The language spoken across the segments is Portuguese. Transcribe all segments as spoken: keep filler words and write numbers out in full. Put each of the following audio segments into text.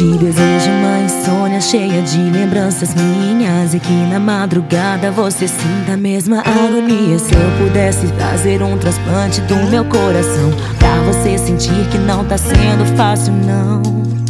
Te desejo uma insônia cheia de lembranças minhas, e que na madrugada você sinta a mesma agonia. Se eu pudesse fazer um transplante do meu coração, pra você sentir que não tá sendo fácil, não.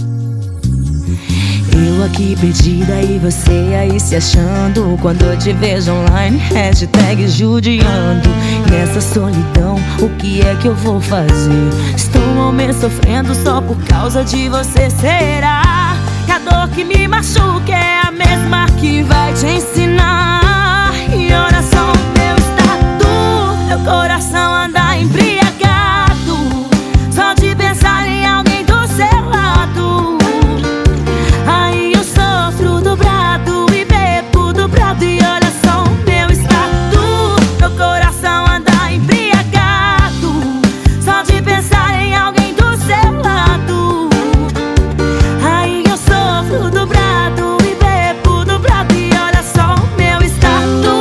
Eu aqui perdida e você aí se achando, quando eu te vejo online, hashtag judiando. Nessa solidão, o que é que eu vou fazer? Estou ao mês sofrendo só por causa de você. Será que a dor que me machuca é a mesma que vai te ensinar? E olha só o meu estado, meu coração anda embriagado, só de pensar em alguém do seu lado. Aí eu sofro dobrado e bebo dobrado. E olha só o meu estado, meu coração anda embriagado, só de pensar em alguém do seu lado. Aí eu sofro dobrado e bebo dobrado. E olha só o meu estado.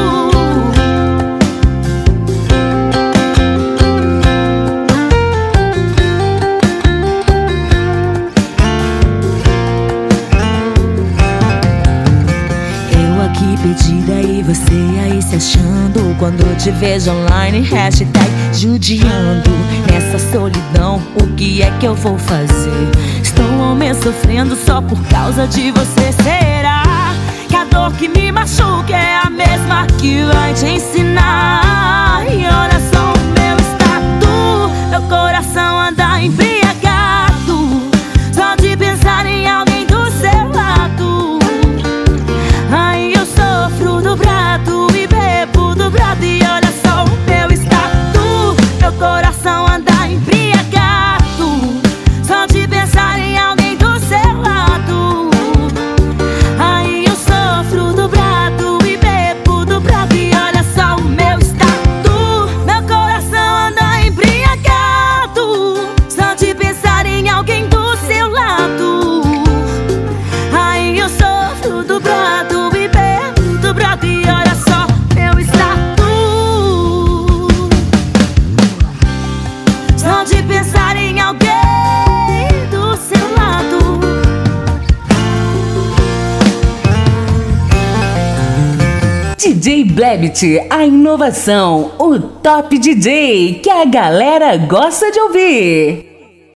Eu aqui perdida e você aí se achando, quando eu te vejo online, hashtag judiando. Nessa solidão, o que é que eu vou fazer? Estou ao mês sofrendo só por causa de você. Será que a dor que me machuca é a mesma que vai te ensinar? E olha só o meu estado, meu coração anda embriagado, só de pensar em alguém do seu lado. Aí eu sofro dobrado e bebo dobrado. E olha só o meu estado, meu coração anda embriagado, só de pensar em alguém do seu lado. Aí eu sofro dobrado e bebo dobrado. E olha só o meu estado, meu coração anda embriagado, só de pensar em alguém do seu lado. Aí eu sofro dobrado e bebo dobrado. E olha só meu estado, só de pensar em alguém do seu lado. D J Blebit, a inovação, o top D J que a galera gosta de ouvir.